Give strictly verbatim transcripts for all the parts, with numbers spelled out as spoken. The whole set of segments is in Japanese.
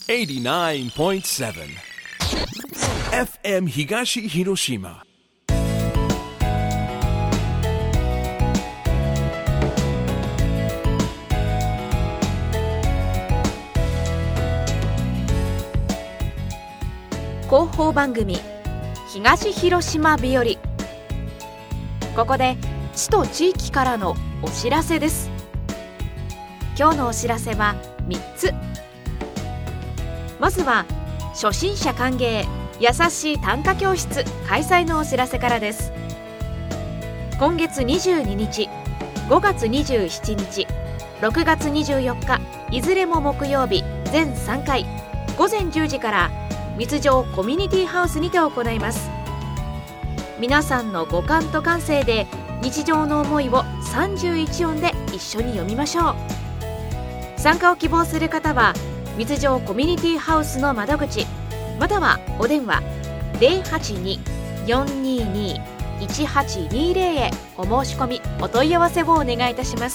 エイティナインポイントセブン エフエム 東広島。 広報番組東広島日和。ここで市と地域からのお知らせです。今日のお知らせはみっつ。まずは初心者歓迎優しい短歌教室開催のお知らせからです。今月にじゅうににち、ごがつにじゅうしちにち、ろくがつにじゅうよっか、いずれも木曜日全さんかい、ごぜんじゅうじから密条コミュニティハウスにて行います。皆さんの五感と感性で日常の思いをさんじゅういちおんで一緒に読みましょう。参加を希望する方は密条コミュニティハウスの窓口またはお電話 ゼロはちに よんにーにー いちはちにーゼロ へお申し込みお問い合わせをお願いいたします。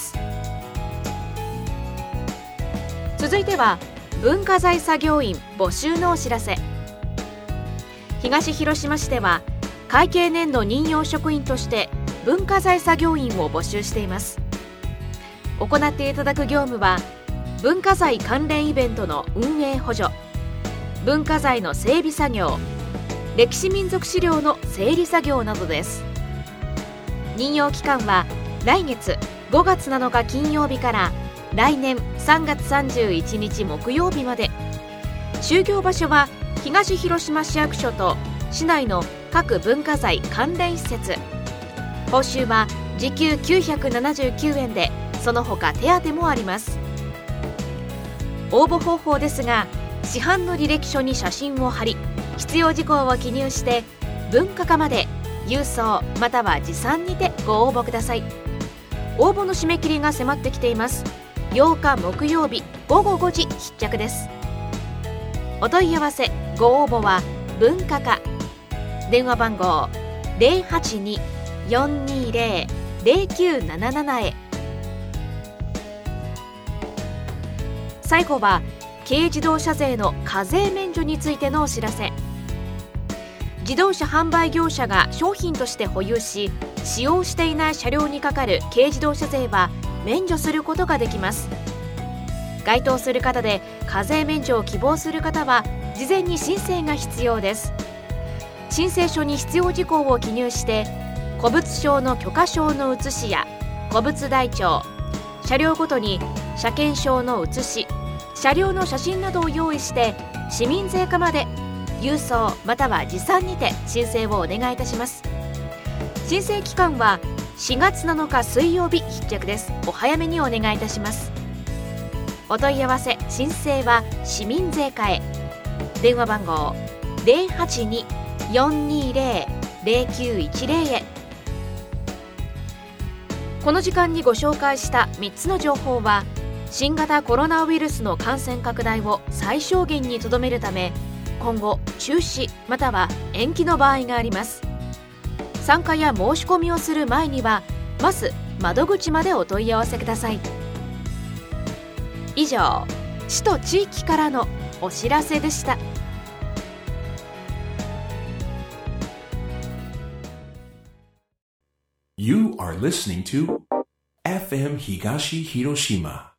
続いては文化財作業員募集のお知らせ。東広島市では会計年度任用職員として文化財作業員を募集しています。行っていただく業務は文化財関連イベントの運営補助、文化財の整備作業、歴史民族資料の整理作業などです。任用期間は来月ごがつなのか金曜日から来年さんがつさんじゅういちにち木曜日まで。就業場所は東広島市役所と市内の各文化財関連施設。報酬は時給きゅうひゃくななじゅうきゅうえんで、その他手当もあります。応募方法ですが、市販の履歴書に写真を貼り、必要事項を記入して文化課まで郵送または持参にてご応募ください。応募の締め切りが迫ってきています。ようか木曜日ごごごじ必着です。お問い合わせご応募は文化課、電話番号 ゼロはちに よんにーゼロ ゼロきゅうなななな へ。最後は軽自動車税の課税免除についてのお知らせ。自動車販売業者が商品として保有し使用していない車両にかかる軽自動車税は免除することができます。該当する方で課税免除を希望する方は事前に申請が必要です。申請書に必要事項を記入して古物商の許可証の写しや古物台帳、車両ごとに車検証の写し、車両の写真などを用意して市民税課まで郵送または持参にて申請をお願いいたします。申請期間はしがつなのか水曜日必着です。お早めにお願いいたします。お問い合わせ申請は市民税課へ。電話番号 ゼロはちに よんにーゼロ ゼロきゅういちゼロ へ。この時間にご紹介したみっつの情報は新型コロナウイルスの感染拡大を最小限にとどめるため今後中止または延期の場合があります。参加や申し込みをする前にはまず窓口までお問い合わせください。以上、市と地域からのお知らせでした。 You are listening to エフエム 東広島